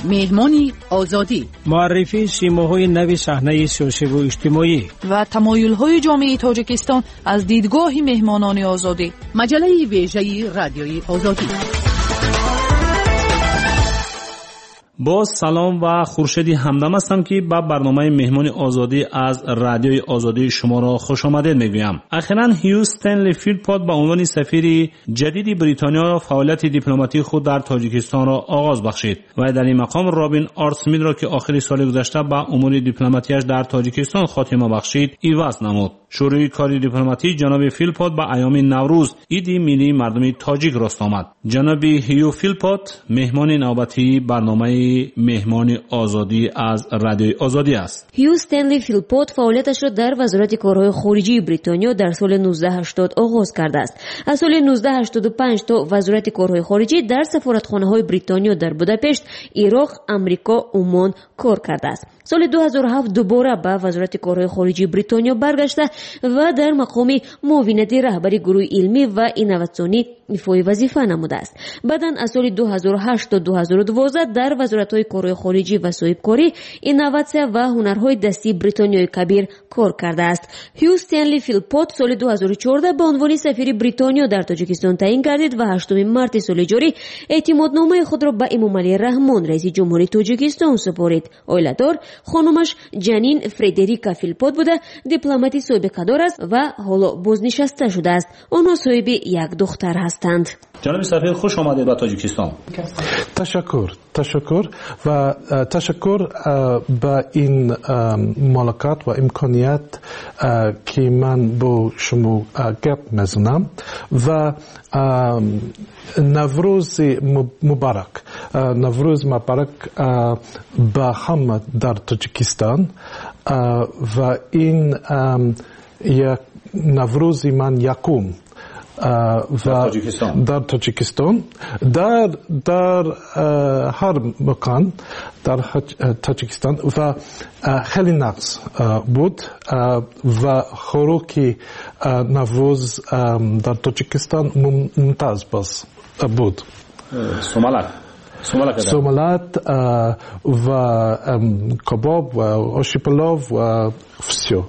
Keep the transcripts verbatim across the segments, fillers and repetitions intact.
مهمانی آزادی، معرفی سیماهای نو صحنه سیاسی و اجتماعی و تمایل‌های جامعه تاجیکستان از دیدگاه مهمانان آزادی. مجله ویژه رادیوی آزادی. با سلام و خورشیدی همدم هستم که با برنامه مهمان آزادی از رادیوی آزادی شما را خوش آمدید میگویم. اخیراً هیو استنلی فیلپوت به عنوان سفیر جدید بریتانیا فعالیت دیپلماتیک خود در تاجیکستان را آغاز بخشید و در این مقام رابین آرتسمید را که آخر سال گذشته به امور دیپلماتیش در تاجیکستان خاتمه بخشید عوض نمود. شروع کار دیپلماتیک جناب فیلپوت به ایام نوروز عید ملی مردم تاجیک راست آمد. جناب هیو فیلپوت مهمان نوبتی برنامه مهمان آزادی از رادیوی آزادی است. هیو استنلی فیلپوت فعالیتش را در وزارت کارهای خارجی بریتانیا در سال نوزده هشتاد آغاز کرده است. از سال نوزده هشتاد و پنج تا وزارت کارهای خارجی در سفارتخانه‌های بریتانیا در بوداپشت، عراق، آمریکا، عمان کار کرده است. سال دو هزار و هفت دوباره به وزارت کارهای خارجی بریتانیا برگشته و در مقام معاونت رهبری گروه علمی و اینواسیونی ایفای وظیفه نموده است. بعداً از سال دو هزار و هشت تا دو هزار و دوازده در وزارت‌های کارهای خارجی و صاحبکاری، اینواسیون و هنرهای دستی بریتانیای کبیر کار کرده است. هیو استنلی فیلپوت سال دو هزار و چهارده به عنوان سفیر بریتانیا در تاجیکستان تعیین گردید و هشتم مارس سال جاری اعتمادنامه خود را به امامعلی رحمان رئیس جمهوری تاجیکستان سپارید. اویلادار خانمش جنین فردریکا فیلپوت بوده، دیپلماتی سابقه‌دار است و حالا بازنشسته شده است. آنها صاحب یک دختر هستند. جناب سفیر خوش آمدید به تاجیکستان. تشکر تشکر و تشکر به این ملاقات و امکانیت که من با شما گپ میزنم و نوروز مبارک نوروز مبارک به همه در تاجیکستان و این یک نوروز من یکم و در تاجیکستان در در هر مکان در تاجیکستان و خیلی نقص بود و خوراکی نوروز در تاجیکستان ممتاز بود. سومالک سومالک و کباب و آش پلو و فسیو.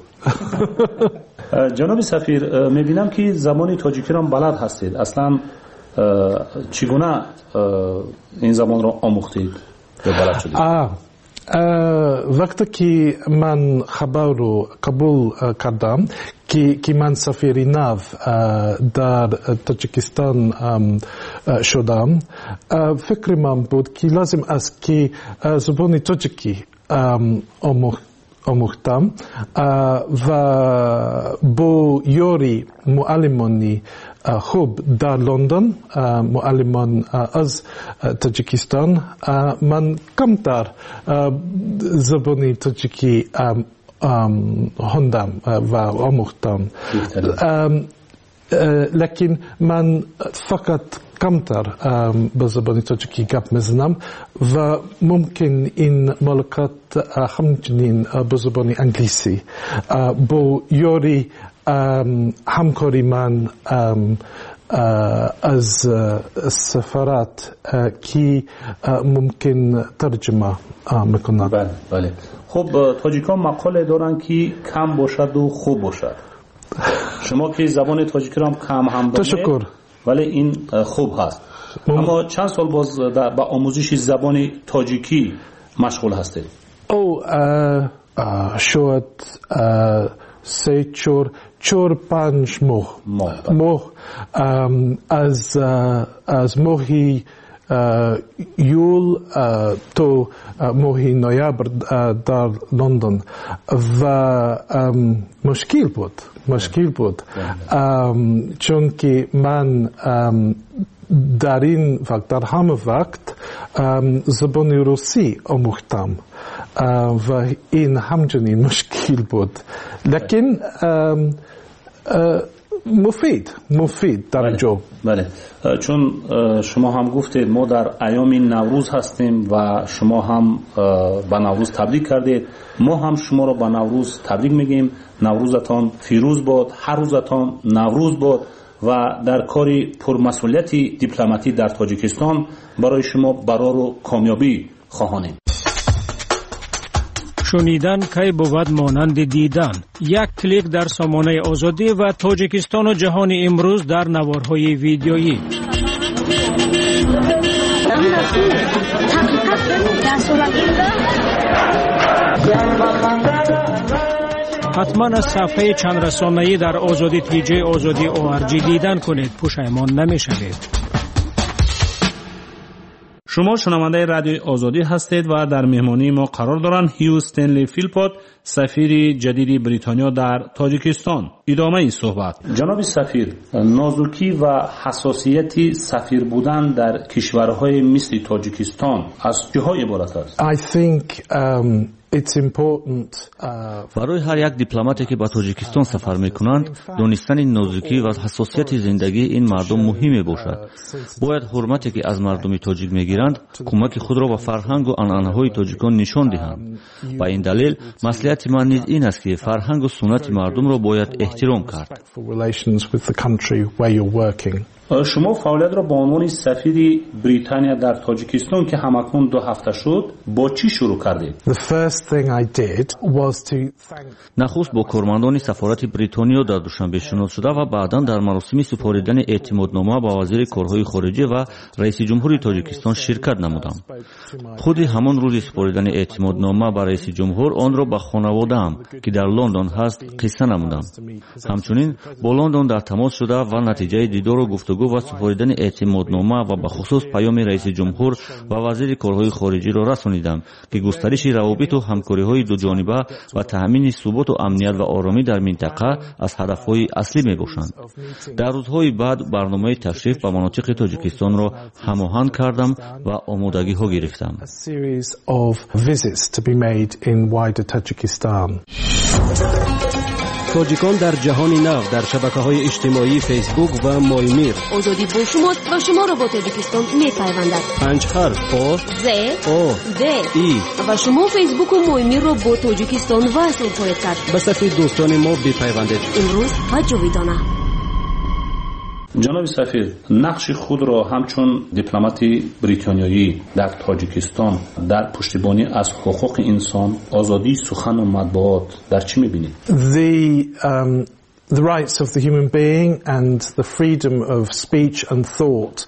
جناب سفیر میبینم که زبان تاجیکی را بلد هستید. اصلا چگونه این زبان را آموختید یا بلد شدید؟ وقتی که من خبر رو قبول کردم که که من سفیر نو در تاجیکستان شدم، فکر من بود که لازم است که زبان تاجیکی آموختم و با یاری معلمانی خوب در لندن، معلمان از تاجیکستان، من کمتر زبان تاجیکی خواندم و آموختم. لکن من فقط کمتر به زبان تاجیکی گپ میزنم و ممکن این ملاقات همچنین به زبان انگلیسی با یاری همکاری من از سفارت که ممکن ترجمه میکنم. بله بله. خب تاجیکان مقاله دارن که کم باشد و خوب باشد. شما که زبان تاجیکی را کم هم دارید، تشکر، ولی این خوب هست. اما چند سال باز با آموزش زبان تاجیکی مشغول هستید؟ او شاید سه چور چور پنج ماه ماه از از ماهی یول تو ماهی نوامبر در لندن و مشکل بود مشکل بود چون که من در این وقت در همه وقت زبان روسی آموختم و این همچنین مشکل بود، لکن مفید مفید در جو. بله، چون شما هم گفتید ما در ایام نوروز هستیم و شما هم به نوروز تبریک کردید، ما هم شما را به نوروز تبریک میگیم. نوروزتان فیروز باد، هر روزتان نوروز باد و در کاری پرمسئولیتی دیپلماتی در تاجیکستان برای شما برار و کامیابی خواهانیم. شنیدن کی بود مانند دیدن. یک کلیک در سامانه آزادی و تاجیکستان و جهان امروز در نوارهای ویدیویی. حتما از صفحه چند رسانه‌ای در آزادی تیجی آزادی اوارجی دیدن کنید، پشیمان نمی‌شوید. شما شنونده رادیوی آزادی هستید و در مهمانی ما قرار دارند هیو استنلی فیلپوت، سفیر جدید بریتانیا در تاجیکستان. ادامه این صحبت. جناب سفیر، نازکی و حساسیت سفیر بودن در کشورهای مثل تاجیکستان از چه ها عبارت است؟ I think um, it's important uh, برای هر یک دیپلماتی که به تاجیکستان سفر میکنند دانستن نازکی و حساسیت زندگی این مردم مهم باشد. باید حرمتی که از مردم تاجیک میگیرند کمک خود را به فرهنگ و عنعنه‌های تاجیکان نشان دهند. با این دلیل مصلحت من نیز این است که فرهنگ و سنت مردم را باید احترام کرد. شما فعالیت را به عنوان سفیر بریتانیا در تاجیکستان که همکنون دو هفته شد با چی شروع کردید؟ نخست با کارمندان سفارت بریتانیا در دوشنبه شناس شده و بعدا در مراسم سپاریدن اعتمادنامه با وزیر کارهای خارجه و رئیس جمهور تاجیکستان شرکت نمودم. خود همان روز سپاریدن اعتمادنامه با رئیس جمهور آن را به خانواده‌ام که در لندن هست قصه نمودم. همچنین با لندن در تماس شده و نتیجه دیدار و گفتگو و سپاریدن اعتمادنامه و به خصوص پیام رئیس جمهور و وزیر کارهای خارجه را رسانیدم که گسترش روابط و همکاری‌های دو جانبه و تأمین ثبات و امنیت و آرامی در منطقه از هدف‌های اصلی می‌باشند. در روزهای بعد برنامه تشریف به مناطق تاجیکستان را هماهنگ کردم و آمادگی‌ها گرفتم. تاجیکان در جهان نو در شبکه‌های اجتماعی فیسبوک و مایمیر. آزادی با شماست و شما را با تاجیکستان می‌پیوندد. پنج حرف آ ز آ د ای و شما فیسبوک و مایمیر را با تاجیکستان وصل خواهید کرد. به صفحه دوستان ما بپیوندید. امروز و جاویدانه. جناب سفیر، نقش خود را همچون دیپلمات بریتانیایی در تاجیکستان در پشتیبانی از حقوق انسان، آزادی سخن و مطبوعات در چی می‌بینید؟ The um, the rights of the human being and the freedom of speech and thought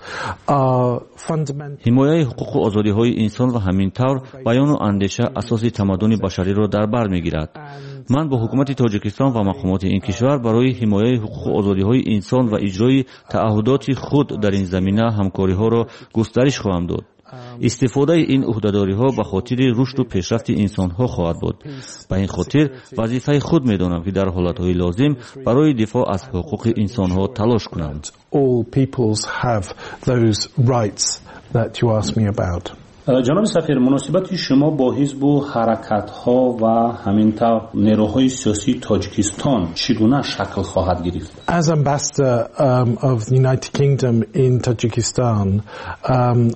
are fundamental. حمایت حقوق و آزادی‌های انسان و همینطور بیان و اندیشه اساسی تمدن بشری را در بر می‌گیرد. من با حکومت تاجیکستان و مقامات این کشور برای حمایت حقوق و آزادی‌های انسان و اجرای تعهدات خود در این زمینه همکاری‌ها را گسترش خواهم داد. استفاده این عهده‌داری‌ها به خاطر رشد و پیشرفت انسان‌ها خواهد بود. به این خاطر وظیفه خود می‌دانم که در حالت‌های لازم برای دفاع از حقوق انسان‌ها تلاش کنم. All peoples have those rights that you asked me about. جناب سفیر، مناسبت شما با حزب و حرکت‌ها و همینطور نیروهای سیاسی تاجیکستان چگونه شکل خواهد گرفت؟ As ambassador um, of the United Kingdom in Tajikistan, um,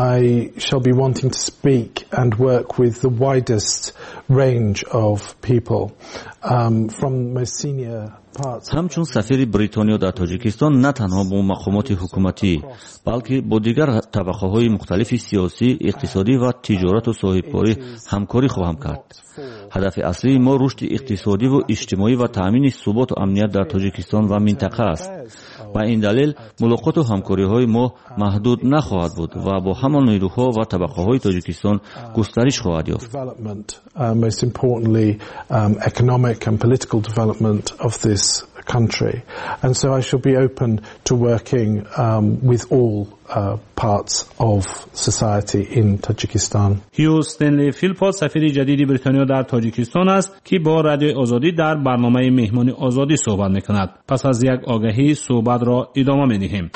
I shall be wanting to speak and work with the widest range of people um, from most senior parts. همچون سفیر بریتانیا در تاجیکستان نه تنها با مقامات حکومتی بلکه با دیگر طبقه‌های مختلف سیاسی، اقتصادی و تجارت و صاحبکاری همکاری خواهم کرد. هدف اصلی ما رشد اقتصادی و اجتماعی و تأمین ثبات و امنیت در تاجیکستان و منطقه است. با این دلیل ملاقات و همکاری‌های ما محدود نخواهد بود و با همان نیروها و طبقه‌های تاجیکستان گسترش خواهد یافت. Most importantly, um, economic and political development of this country, and so I shall be open to working um, with all uh, parts of society in Tajikistan. هیو استنلی فیلپوت، سفیر جدید بریتانیا در تاجیکستان است که با رادیو آزادی در برنامه مهمانی آزادی صحبت می‌کند. پس از یک آگهی صحبت را ادامه می‌دهیم.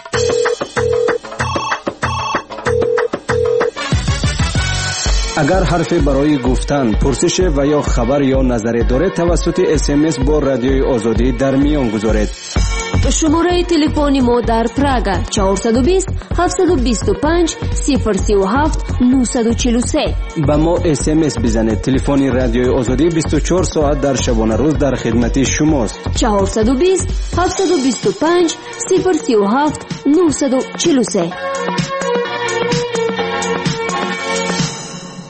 اگر حرفی برای گفتن، پرسش و یا خبر یا نظری دارید توسط اس ام اس با رادیوی آزادی در میان گذارید. شماره تلفنی ما در پراگ چهارصد و بیست هفتصد و بیست و پنج صفر سی و هفت نهصد و چهل و سه. با ما اس ام اس بزنید. تلفن رادیوی آزادی بیست و چهار ساعت در شبانه روز در خدمت شماست. چهارصد و بیست هفتصد و بیست و پنج صفر سی و هفت نهصد و چهل و سه.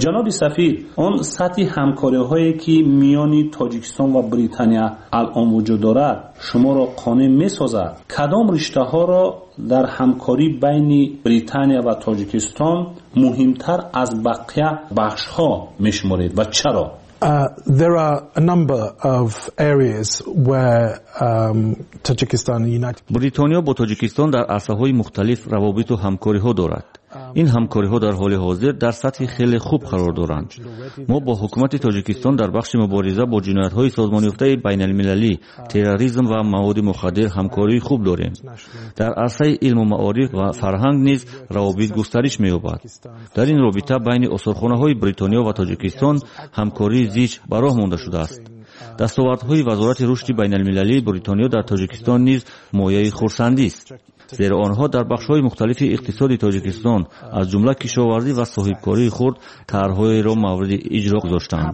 جناب سفیر، آن سطح همکاری‌هایی که میان تاجیکستان و بریتانیا الان وجود دارد شما را قانع می‌سازد؟ کدام رشته‌ها را در همکاری بین بریتانیا و تاجیکستان مهمتر از بقیه بخش‌ها می‌شمارید و چرا؟ Uh, there are a number of areas where um, Tajikistan and United بریتانیا با تاجیکستان در عرصه‌های مختلف روابط و همکاری‌ها دارد. این همکاری‌ها در حال حاضر در سطح خیلی خوب قرار دارند. ما با حکومت تاجیکستان در بخش مبارزه با جنایت‌های سازمان یافته بین‌المللی، تروریسم و مواد مخدر همکاری خوب داریم. در عرصه علم و معارف و فرهنگ نیز روابط گسترش می‌یابد. در این رابطه بین استخوان‌های بریتانیا و تاجیکستان همکاری زیچ به راه مانده شده است. دستاوردهای وزارت رشد بین‌المللی بریتانیا در تاجیکستان نیز مایه خرسندی است، زیرا آنها در بخش‌های مختلف اقتصاد تاجیکستان از جمله کشاورزی و صاحبکاری خود طرح‌های را مورد اجرا گذاشتند.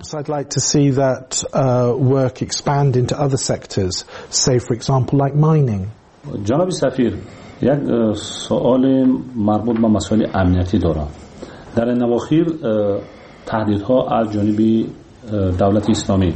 جناب سفیر، یک سوال مربوط به مسائل امنیتی دارم. در این اواخر تهدیدها از جانب دولت اسلامی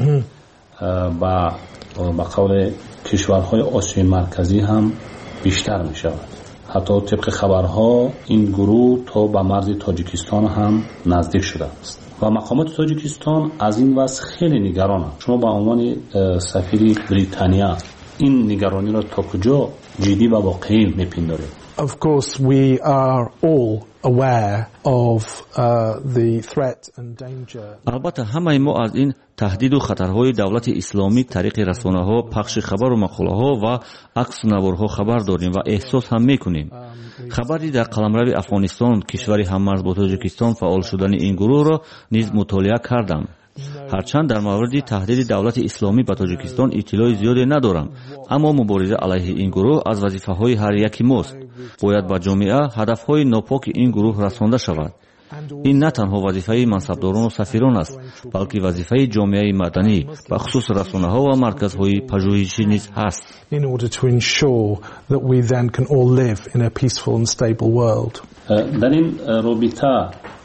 و به قول کشورهای آسیای مرکزی هم بیشتر می شود. حتی طبق خبرها این گروه تا به مرز تاجیکستان هم نزدیک شده است و مقامات تاجیکستان از این وضع خیلی نگرانند. شما به عنوان سفیر بریتانیا این نگرانی را تا کجا جدی و واقعی میپندارید؟ Of course, we are all aware of uh, the threat and danger. البته همه ما از این تهدید و خطرهای دولت اسلامی طریق رسانه‌ها، پخش خبر و مقاله‌ها و عکس و نوارها خبر داریم و احساس هم می‌کنیم. خبری در قلمرو افغانستان، کشوری هممرز با تاجیکستان، فعال شدن این گروه را نیز مطالعه کردم. هرچند در مورد تهدید دولت اسلامی به تاجیکستان اطلاع زیادی ندارم، اما مبارزه علیه این گروه از وظیفه‌های هر یکی ماست. باید به جامعه هدف‌های ناپاک این گروه رسانده شود. این نه تنها وظیفه منصبداران و سفیران است، بلکه وظیفه جامعه مدنی و خصوص رسانه‌ها و مرکزهای پژوهشی نیز است. In order to ensure that we then can all live in a peaceful and stable world. در این رابطه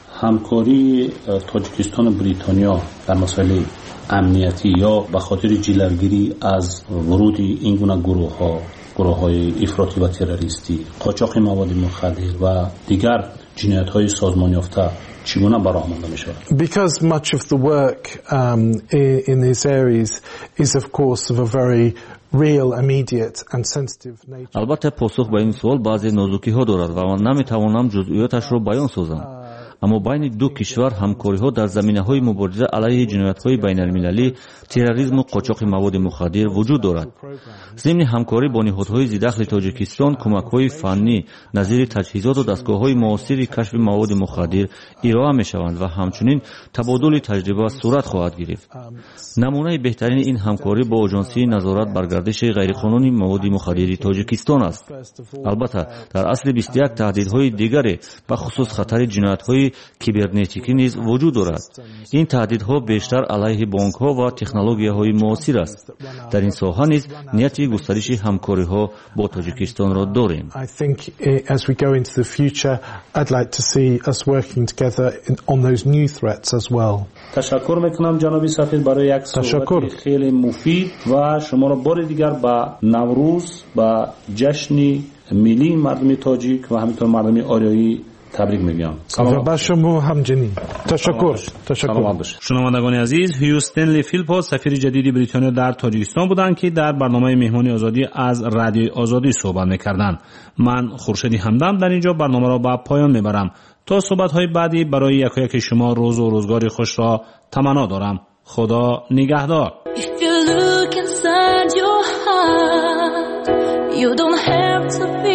همکاری تاجیکستان و بریتانیا در مسائل امنیتی یا به خاطر جلوگیری از ورود این گونه گروه‌ها، گروه‌های افراطی و تروریستی، قاچاق مواد مخدر و دیگر جنایت‌های سازمان یافته چگونه براه مانده می‌شود؟ Because much of the work um, in these areas is of course of a very real, immediate and sensitive nature. البته پاسخ به این سوال بعضی نازکی‌ها دارد و من نمی‌توانم جزئیاتش را بیان سازم. اما بین دو کشور همکاری‌ها در زمینه‌های مبارزه علیه جنایت‌های بین‌المللی، تروریسم و قاچاق مواد مخدر وجود دارد. ضمن همکاری با نهادهای ذی‌دخل تاجیکستان، کمک‌های فنی نظیر تجهیزات و دستگاه‌های معاصر کشف مواد مخدر ارائه می‌شوند و همچنین تبادل تجربه صورت خواهد گرفت. نمونه بهترین این همکاری با آژانسی نظارت بر گردش غیرقانونی مواد مخدر تاجیکستان است. البته در اصل بیست و یک تهدیدهای دیگری به خصوص خطر جنایت‌های کیبرنتیکی نیز وجود دارد. این تهدیدها بیشتر علیه بانک‌ها و تکنولوژی‌های معاصر است. در این ساحه نیز نیت گسترش همکاری‌ها با تاجیکستان را داریم. I think as we go into the future, I'd like to see us working together on those new threats as well. تشکر میکنم جناب سفیر برای یک صحبت خیلی مفید و شما را بار دیگر با نوروز و جشن ملی مردم تاجیک و همینطور مردم آریایی تبریک میگم. سلام بر شما همچنین. تشکر. تشکر. شنوندگان عزیز، هیو استنلی فیلپوت سفیر جدید بریتانیا در تاجیکستان بودند که در برنامه مهمانی آزادی از رادیوی آزادی صحبت میکردند. من خورشید همدم در اینجا برنامه را به پایان میبرم. تا صحبت‌های بعدی برای یک و یک شما روز و روزگاری خوش را تمنا دارم. خدا نگهدار. If you look inside your heart, you don't have to